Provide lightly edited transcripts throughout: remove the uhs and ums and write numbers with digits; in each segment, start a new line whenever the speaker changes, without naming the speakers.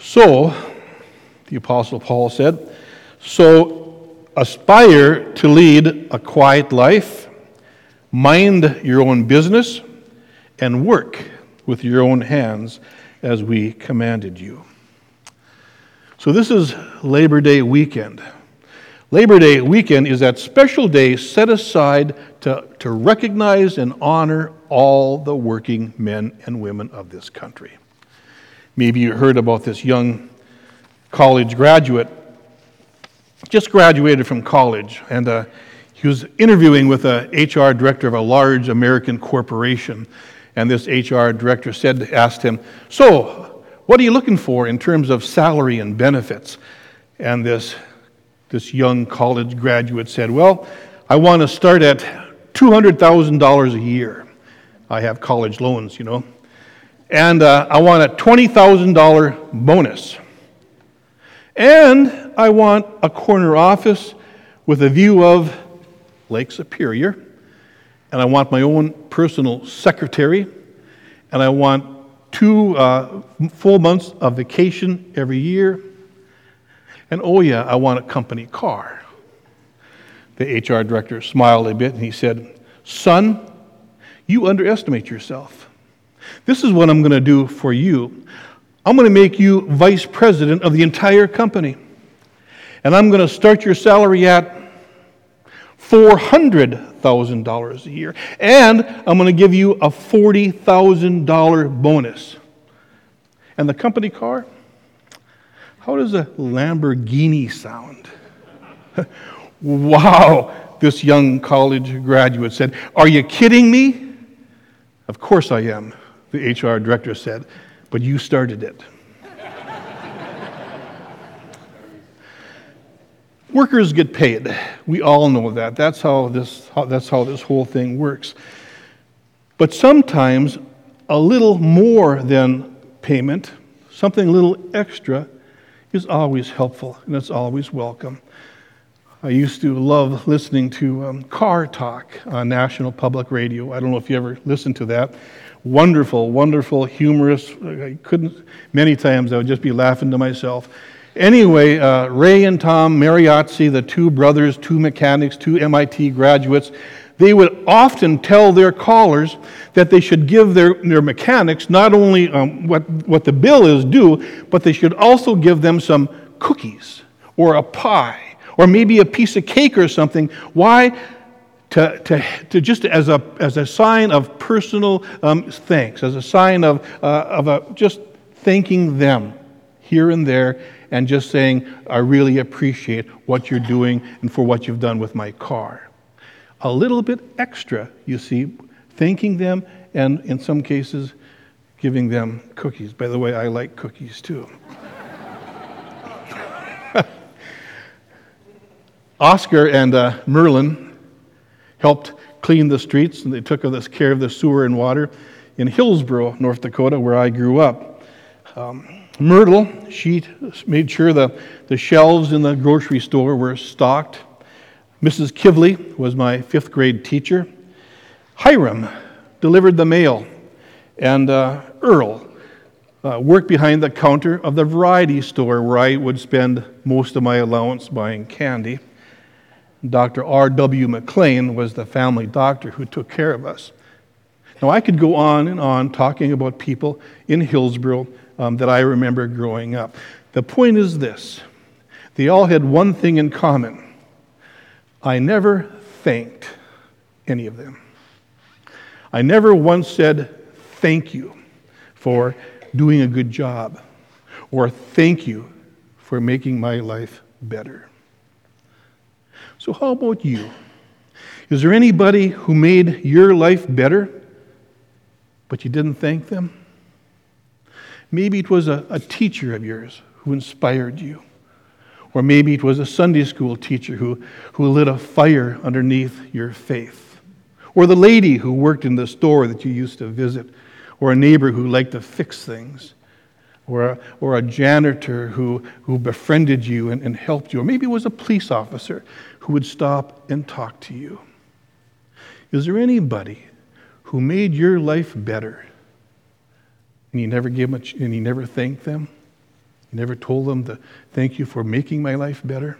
So, the Apostle Paul said, so aspire to lead a quiet life, mind your own business, and work with your own hands as we commanded you. So this is Labor Day weekend. Labor Day weekend is that special day set aside to recognize and honor all the working men and women of this country. Maybe you heard about this young college graduate, just graduated from college, and he was interviewing with a HR director of a large American corporation, and this HR director asked him, so, what are you looking for in terms of salary and benefits? And this young college graduate said, well, I want to start at $200,000 a year. I have college loans, you know. And I want a $20,000 bonus. And I want a corner office with a view of Lake Superior. And I want my own personal secretary. And I want 2 full months of vacation every year. And oh yeah, I want a company car. The HR director smiled a bit and he said, son, you underestimate yourself. This is what I'm going to do for you. I'm going to make you vice president of the entire company. And I'm going to start your salary at $400,000 a year. And I'm going to give you a $40,000 bonus. And the company car? How does a Lamborghini sound? Wow, this young college graduate said, are you kidding me? Of course I am, the HR director said, but you started it. Workers get paid. We all know that. That's how this whole thing works. But sometimes a little more than payment, something a little extra, is always helpful and it's always welcome. I used to love listening to Car Talk on National Public Radio. I don't know if you ever listened to that. Wonderful, wonderful, humorous. Many times I would just be laughing to myself. Anyway, Ray and Tom Mariazzi, the two brothers, two mechanics, two MIT graduates, they would often tell their callers that they should give their mechanics not only what the bill is due, but they should also give them some cookies or a pie or maybe a piece of cake or something. Why? To just as a sign of personal thanks, as a sign of just thanking them here and there, and just saying, I really appreciate what you're doing and for what you've done with my car. A little bit extra, you see, thanking them, and in some cases, giving them cookies. By the way, I like cookies too. Oscar and Merlin helped clean the streets, and they took care of the sewer and water in Hillsboro, North Dakota, where I grew up. Myrtle, she made sure the shelves in the grocery store were stocked. Mrs. Kivley was my 5th grade teacher. Hiram delivered the mail. And Earl worked behind the counter of the variety store where I would spend most of my allowance buying candy. Dr. R.W. McLean was the family doctor who took care of us. Now, I could go on and on talking about people in Hillsboro that I remember growing up. The point is this. They all had one thing in common. I never thanked any of them. I never once said, thank you for doing a good job, or thank you for making my life better. So how about you? Is there anybody who made your life better, but you didn't thank them? Maybe it was a teacher of yours who inspired you. Or maybe it was a Sunday school teacher who lit a fire underneath your faith. Or the lady who worked in the store that you used to visit. Or a neighbor who liked to fix things. Or a janitor who befriended you and helped you. Or maybe it was a police officer who would stop and talk to you. Is there anybody who made your life better and you never gave much and you never thanked them? You never told them to thank you for making my life better.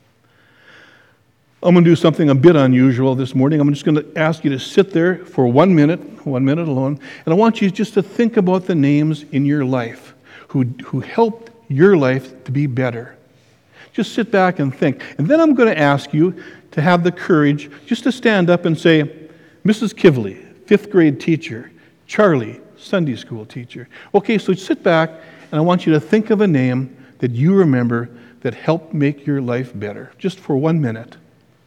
I'm going to do something a bit unusual this morning. I'm just going to ask you to sit there for 1 minute alone, and I want you just to think about the names in your life who helped your life to be better. Just sit back and think. And then I'm going to ask you to have the courage just to stand up and say, Mrs. Kivley, 5th grade teacher. Charlie, Sunday school teacher. Okay, so sit back, and I want you to think of a name that you remember that helped make your life better, just for 1 minute.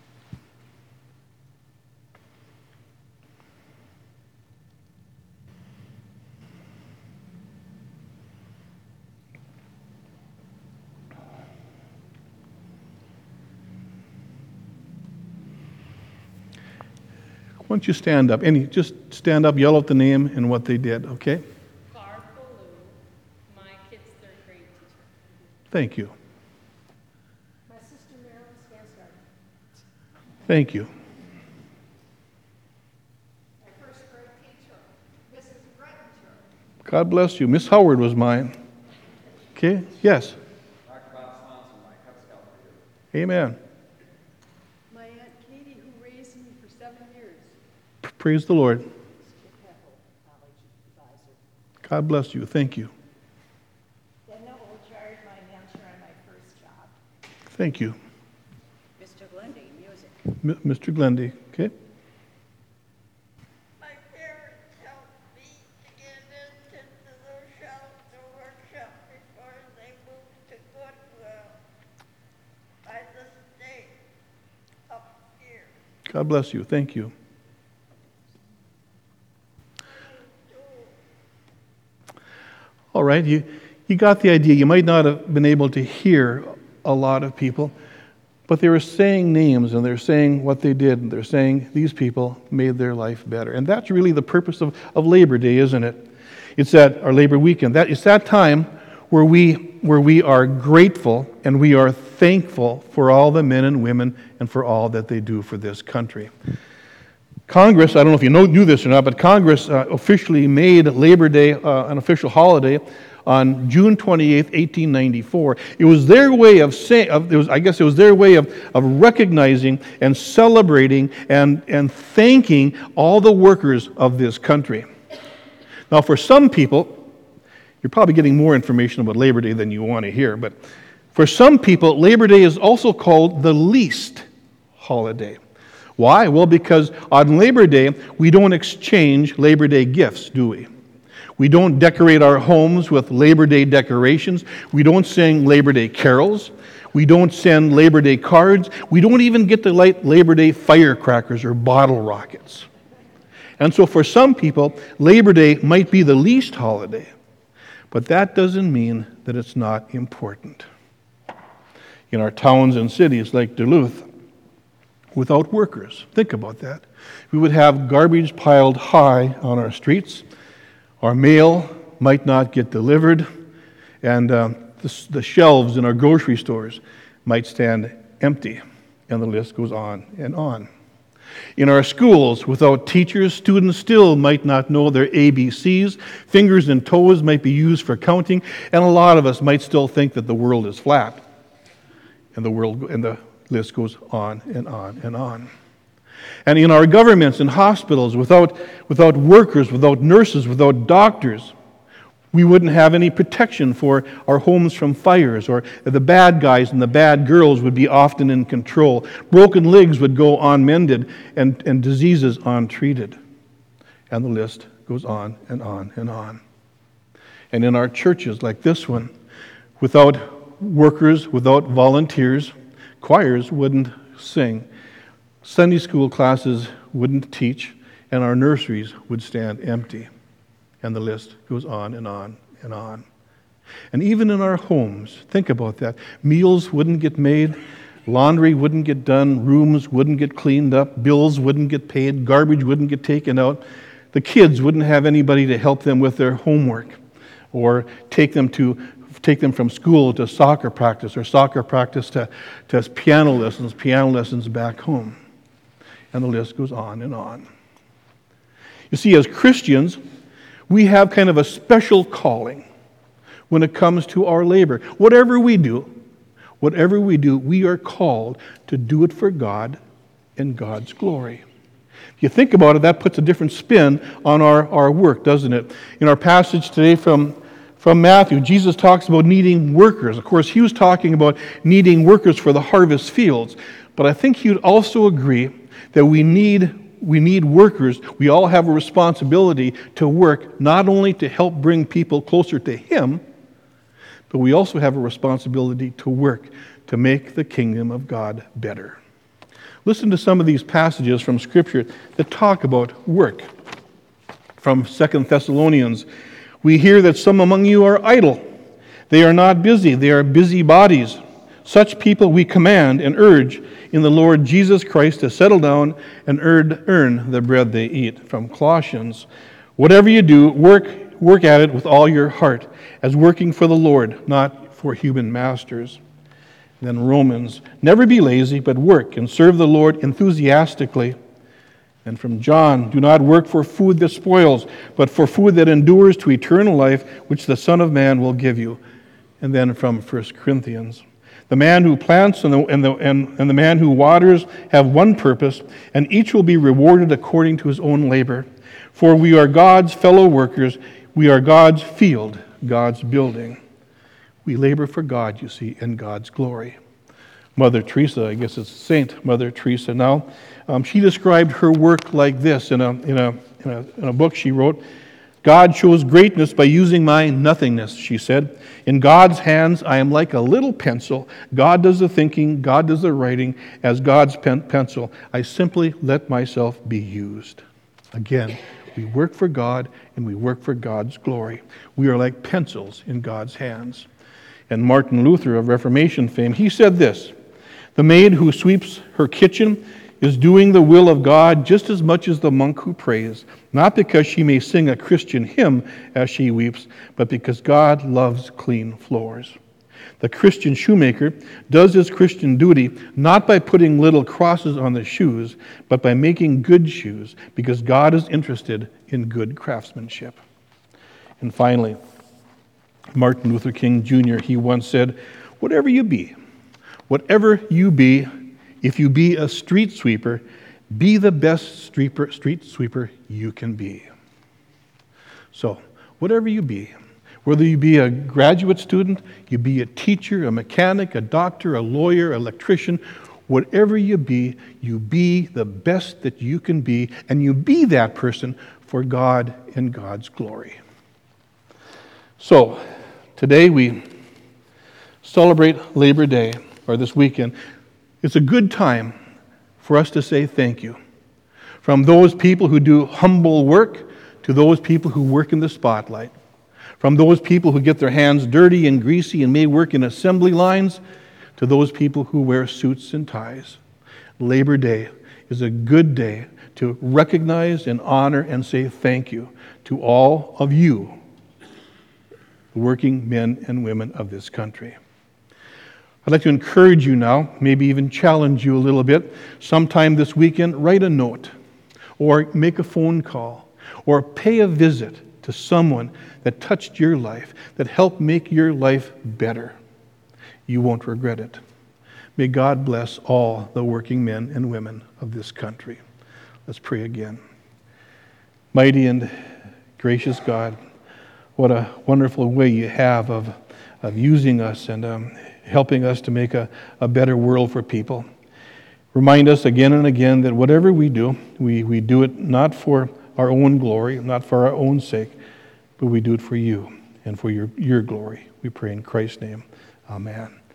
Why don't you stand up? Just stand up, yell out the name and what they did, okay?
Barb Ballou, my kid's 3rd grade teacher.
Thank you.
My sister Marilyn Skansgard.
Thank you.
My 1st grade teacher, Mrs. Brettinger.
God bless you. Miss Howard was mine. Okay, yes.
Dr. Bob Swanson, my Cub Scout leader.
Amen.
My Aunt Katie, who raised me for 7 years.
Praise the Lord.
Skip Heffel, college advisor.
God bless you. Thank you.
Edna Olchard, my mentor on my first job.
Thank you.
Mr. Glendy, music.
Mr. Glendy, okay?
My parents helped me to get into the shelter workshop before they moved to Goodwill by the state up here.
God bless you. Thank you. All right, you got the idea. You might not have been able to hear a lot of people, but they were saying names, and they're saying what they did, and they're saying these people made their life better. And that's really the purpose of Labor Day, isn't it? It's that, our Labor Weekend. It's that time where we are grateful and we are thankful for all the men and women and for all that they do for this country. Congress, I don't know if you knew this or not, but Congress officially made Labor Day an official holiday on June 28th, 1894. It was their way of saying, it was their way of recognizing and celebrating and thanking all the workers of this country. Now, for some people, you're probably getting more information about Labor Day than you want to hear, but for some people, Labor Day is also called the least holiday. Why? Well, because on Labor Day, we don't exchange Labor Day gifts, do we? We don't decorate our homes with Labor Day decorations. We don't sing Labor Day carols. We don't send Labor Day cards. We don't even get to light Labor Day firecrackers or bottle rockets. And so for some people, Labor Day might be the least holiday, but that doesn't mean that it's not important. In our towns and cities like Duluth, without workers, think about that, we would have garbage piled high on our streets. Our mail might not get delivered, and the shelves in our grocery stores might stand empty, and the list goes on and on. In our schools, without teachers, students still might not know their ABCs, fingers and toes might be used for counting, and a lot of us might still think that the world is flat, and the list goes on and on and on. And in our governments and hospitals, without workers, without nurses, without doctors, we wouldn't have any protection for our homes from fires, or the bad guys and the bad girls would be often in control. Broken legs would go unmended and diseases untreated. And the list goes on and on and on. And in our churches like this one, without workers, without volunteers, choirs wouldn't sing, Sunday school classes wouldn't teach, and our nurseries would stand empty. And the list goes on and on and on. And even in our homes, think about that. Meals wouldn't get made, laundry wouldn't get done, rooms wouldn't get cleaned up, bills wouldn't get paid, garbage wouldn't get taken out. The kids wouldn't have anybody to help them with their homework, or take them from school to soccer practice, or soccer practice to piano lessons back home. And the list goes on and on. You see, as Christians, we have kind of a special calling. when it comes to our labor. Whatever we do, we are called to do it for God and God's glory. If you think about it, that puts a different spin on our work, doesn't it? In our passage today from Matthew, Jesus talks about needing workers. Of course, he was talking about needing workers for the harvest fields. But I think he would also agree that we need workers. We all have a responsibility to work, not only to help bring people closer to him, but we also have a responsibility to work to make the kingdom of God better. Listen to some of these passages from Scripture that talk about work. From 2 Thessalonians, we hear that some among you are idle. They are not busy, they are busybodies. Such people we command and urge in the Lord Jesus Christ to settle down and earn the bread they eat. From Colossians, whatever you do, work at it with all your heart, as working for the Lord, not for human masters. Then Romans, never be lazy, but work and serve the Lord enthusiastically. And from John, do not work for food that spoils, but for food that endures to eternal life, which the Son of Man will give you. And then from 1 Corinthians, the man who plants and the man who waters have one purpose, and each will be rewarded according to his own labor. For we are God's fellow workers, we are God's field, God's building. We labor for God, you see, in God's glory. Mother Teresa, I guess it's Saint Mother Teresa now, she described her work like this in a book she wrote. God shows greatness by using my nothingness, she said. In God's hands, I am like a little pencil. God does the thinking, God does the writing. As God's pencil, I simply let myself be used. Again, we work for God and we work for God's glory. We are like pencils in God's hands. And Martin Luther of Reformation fame, he said this: the maid who sweeps her kitchen is doing the will of God just as much as the monk who prays, not because she may sing a Christian hymn as she weeps, but because God loves clean floors. The Christian shoemaker does his Christian duty not by putting little crosses on the shoes, but by making good shoes, because God is interested in good craftsmanship. And finally, Martin Luther King Jr., he once said, whatever you be, if you be a street sweeper, be the best street sweeper you can be. So, whatever you be, whether you be a graduate student, you be a teacher, a mechanic, a doctor, a lawyer, an electrician, whatever you be the best that you can be, and you be that person for God and God's glory. So, today we celebrate Labor Day, or this weekend. It's a good time for us to say thank you. From those people who do humble work to those people who work in the spotlight. From those people who get their hands dirty and greasy and may work in assembly lines to those people who wear suits and ties. Labor Day is a good day to recognize and honor and say thank you to all of you, the working men and women of this country. I'd like to encourage you now, maybe even challenge you a little bit. Sometime this weekend, write a note or make a phone call or pay a visit to someone that touched your life, that helped make your life better. You won't regret it. May God bless all the working men and women of this country. Let's pray again. Mighty and gracious God, what a wonderful way you have of using us and helping us to make a better world for people. Remind us again and again that whatever we do, we do it not for our own glory, not for our own sake, but we do it for you and for your glory. We pray in Christ's name. Amen.